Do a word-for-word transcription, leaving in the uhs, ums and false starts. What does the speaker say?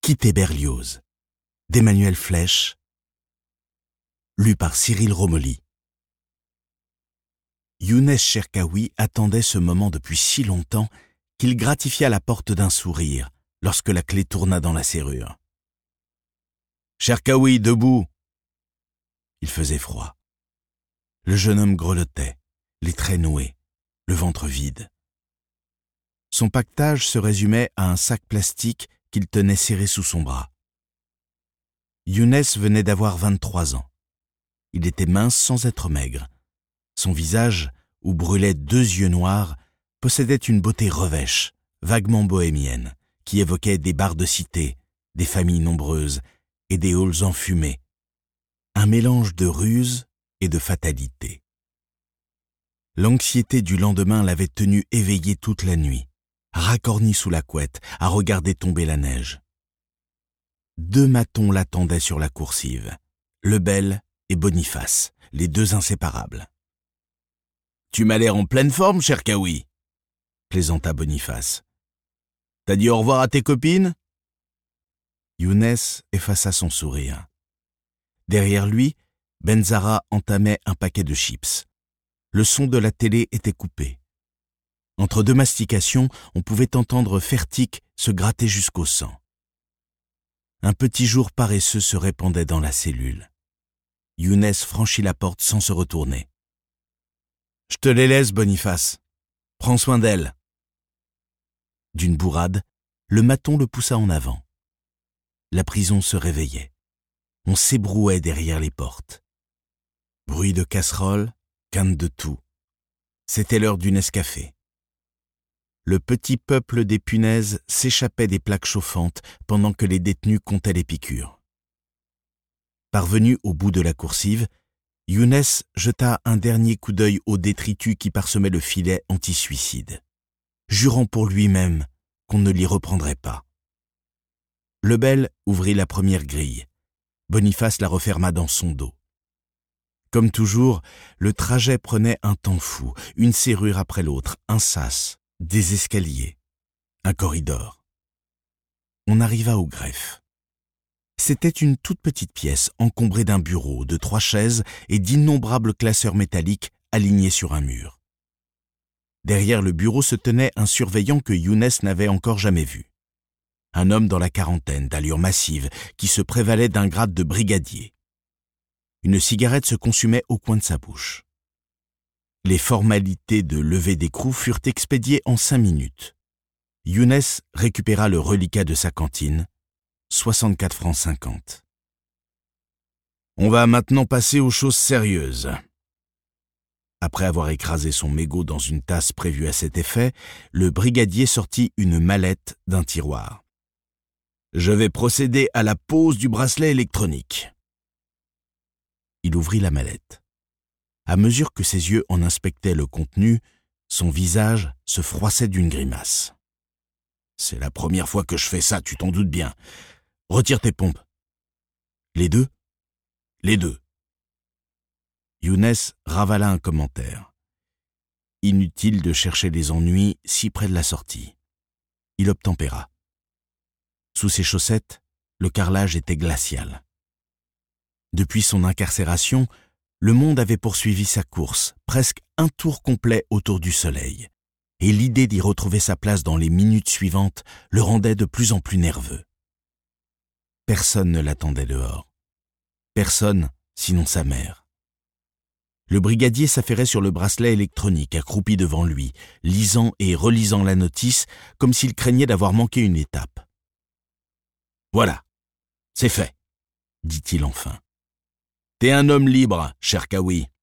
Quitter Berlioz, d'Emmanuel Flèche, lu par Cyril Romoli. Younes Cherkaoui attendait ce moment depuis si longtemps qu'il gratifia la porte d'un sourire lorsque la clé tourna dans la serrure. « Cherkaoui, debout !» Il faisait froid. Le jeune homme grelottait, les traits noués, le ventre vide. Son pactage se résumait à un sac plastique qu'il tenait serré sous son bras. Younes venait d'avoir vingt-trois ans. Il était mince sans être maigre. Son visage, où brûlaient deux yeux noirs, possédait une beauté revêche, vaguement bohémienne, qui évoquait des bars de cité, des familles nombreuses et des halls enfumés. Un mélange de ruse et de fatalité. L'anxiété du lendemain l'avait tenu éveillé toute la nuit, racorni sous la couette, à regarder tomber la neige. Deux matons l'attendaient sur la coursive, Lebel et Boniface, les deux inséparables. « Tu m'as l'air en pleine forme, Cherkaoui !» plaisanta Boniface. « T'as dit au revoir à tes copines ?» Younes effaça son sourire. Derrière lui, Benzara entamait un paquet de chips. Le son de la télé était coupé. Entre deux mastications, on pouvait entendre Fertic se gratter jusqu'au sang. Un petit jour paresseux se répandait dans la cellule. Younes franchit la porte sans se retourner. « Je te les laisse, Boniface. Prends soin d'elle. » D'une bourrade, le maton le poussa en avant. La prison se réveillait. On s'ébrouait derrière les portes. Bruit de casserole, quinte de tout. C'était l'heure du Nescafé. Le petit peuple des punaises s'échappait des plaques chauffantes pendant que les détenus comptaient les piqûres. Parvenu au bout de la coursive, Younes jeta un dernier coup d'œil aux détritus qui parsemaient le filet anti-suicide, jurant pour lui-même qu'on ne l'y reprendrait pas. Lebel ouvrit la première grille. Boniface la referma dans son dos. Comme toujours, le trajet prenait un temps fou, une serrure après l'autre, un sas, des escaliers, un corridor. On arriva au greffe. C'était une toute petite pièce encombrée d'un bureau, de trois chaises et d'innombrables classeurs métalliques alignés sur un mur. Derrière le bureau se tenait un surveillant que Younes n'avait encore jamais vu. Un homme dans la quarantaine, d'allure massive, qui se prévalait d'un grade de brigadier. Une cigarette se consumait au coin de sa bouche. Les formalités de levée d'écrou furent expédiées en cinq minutes. Younes récupéra le reliquat de sa cantine, soixante-quatre francs cinquante. On va maintenant passer aux choses sérieuses. Après avoir écrasé son mégot dans une tasse prévue à cet effet, le brigadier sortit une mallette d'un tiroir. Je vais procéder à la pose du bracelet électronique. Il ouvrit la mallette. À mesure que ses yeux en inspectaient le contenu, son visage se froissait d'une grimace. C'est la première fois que je fais ça, tu t'en doutes bien. Retire tes pompes. Les deux ? Les deux. Younes ravala un commentaire. Inutile de chercher les ennuis si près de la sortie. Il obtempéra. Sous ses chaussettes, le carrelage était glacial. Depuis son incarcération, le monde avait poursuivi sa course, presque un tour complet autour du soleil, et l'idée d'y retrouver sa place dans les minutes suivantes le rendait de plus en plus nerveux. Personne ne l'attendait dehors. Personne, sinon sa mère. Le brigadier s'affairait sur le bracelet électronique, accroupi devant lui, lisant et relisant la notice, comme s'il craignait d'avoir manqué une étape. « Voilà, c'est fait, dit-il enfin. T'es un homme libre, Cherkaoui.